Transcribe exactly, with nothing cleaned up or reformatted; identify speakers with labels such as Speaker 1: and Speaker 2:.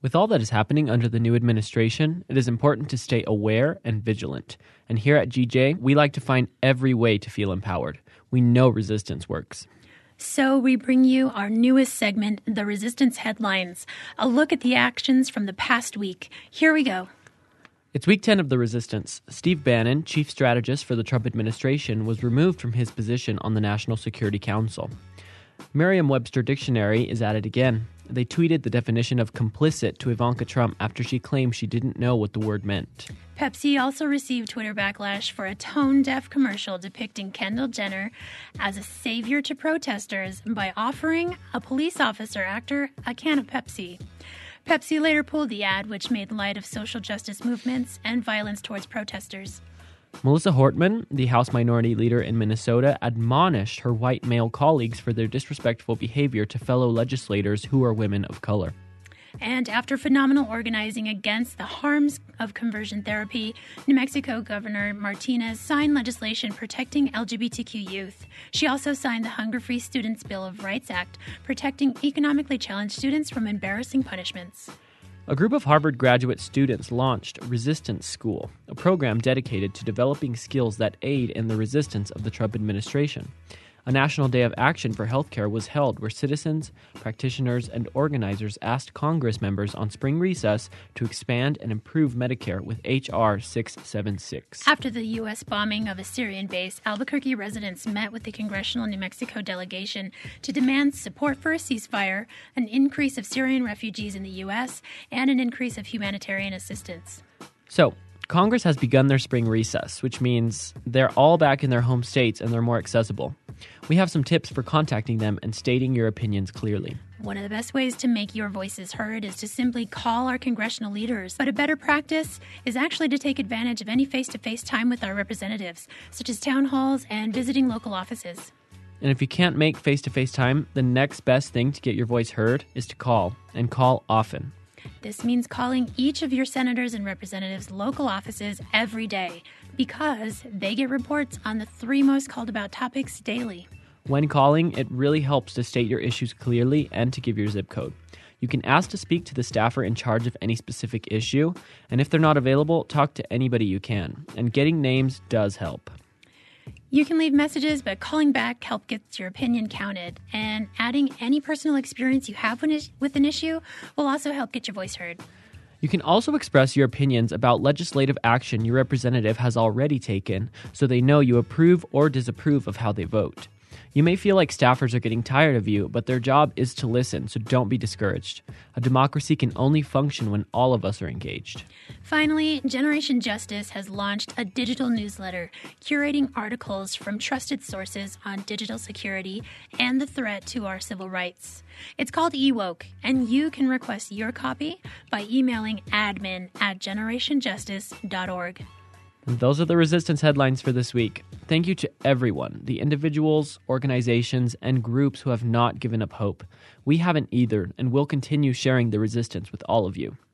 Speaker 1: With all that is happening under the new administration, it is important to stay aware and vigilant. And here at G J, we like to find every way to feel empowered. We know resistance works.
Speaker 2: So we bring you our newest segment, The Resistance Headlines, a look at the actions from the past week. Here we go.
Speaker 1: It's week ten of The Resistance. Steve Bannon, chief strategist for the Trump administration, was removed from his position on the National Security Council. Merriam-Webster Dictionary is at it again. They tweeted the definition of complicit to Ivanka Trump after she claimed she didn't know what the word meant.
Speaker 2: Pepsi also received Twitter backlash for a tone-deaf commercial depicting Kendall Jenner as a savior to protesters by offering a police officer actor a can of Pepsi. Pepsi later pulled the ad, which made light of social justice movements and violence towards protesters.
Speaker 1: Melissa Hortman, the House Minority Leader in Minnesota, admonished her white male colleagues for their disrespectful behavior to fellow legislators who are women of color.
Speaker 2: And after phenomenal organizing against the harms of conversion therapy, New Mexico Governor Martinez signed legislation protecting L G B T Q youth. She also signed the Hunger-Free Students' Bill of Rights Act, protecting economically challenged students from embarrassing punishments.
Speaker 1: A group of Harvard graduate students launched Resistance School, a program dedicated to developing skills that aid in the resistance of the Trump administration. A National Day of Action for Healthcare was held where citizens, practitioners, and organizers asked Congress members on spring recess to expand and improve Medicare with H R six seventy-six.
Speaker 2: After the U S bombing of a Syrian base, Albuquerque residents met with the Congressional New Mexico delegation to demand support for a ceasefire, an increase of Syrian refugees in the U S, and an increase of humanitarian assistance.
Speaker 1: So, Congress has begun their spring recess, which means they're all back in their home states and they're more accessible. We have some tips for contacting them and stating your opinions clearly.
Speaker 2: One of the best ways to make your voices heard is to simply call our congressional leaders. But a better practice is actually to take advantage of any face-to-face time with our representatives, such as town halls and visiting local offices.
Speaker 1: And if you can't make face-to-face time, the next best thing to get your voice heard is to call, and call often.
Speaker 2: This means calling each of your senators and representatives' local offices every day because they get reports on the three most called about topics daily.
Speaker 1: When calling, it really helps to state your issues clearly and to give your zip code. You can ask to speak to the staffer in charge of any specific issue, and if they're not available, talk to anybody you can. And getting names does help.
Speaker 2: You can leave messages, but calling back helps get your opinion counted. And adding any personal experience you have with an issue will also help get your voice heard.
Speaker 1: You can also express your opinions about legislative action your representative has already taken so they know you approve or disapprove of how they vote. You may feel like staffers are getting tired of you, but their job is to listen, so don't be discouraged. A democracy can only function when all of us are engaged.
Speaker 2: Finally, Generation Justice has launched a digital newsletter curating articles from trusted sources on digital security and the threat to our civil rights. It's called eWoke, and you can request your copy by emailing admin at generation justice dot org.
Speaker 1: And those are the Resistance headlines for this week. Thank you to everyone, the individuals, organizations, and groups who have not given up hope. We haven't either, and we'll continue sharing the resistance with all of you.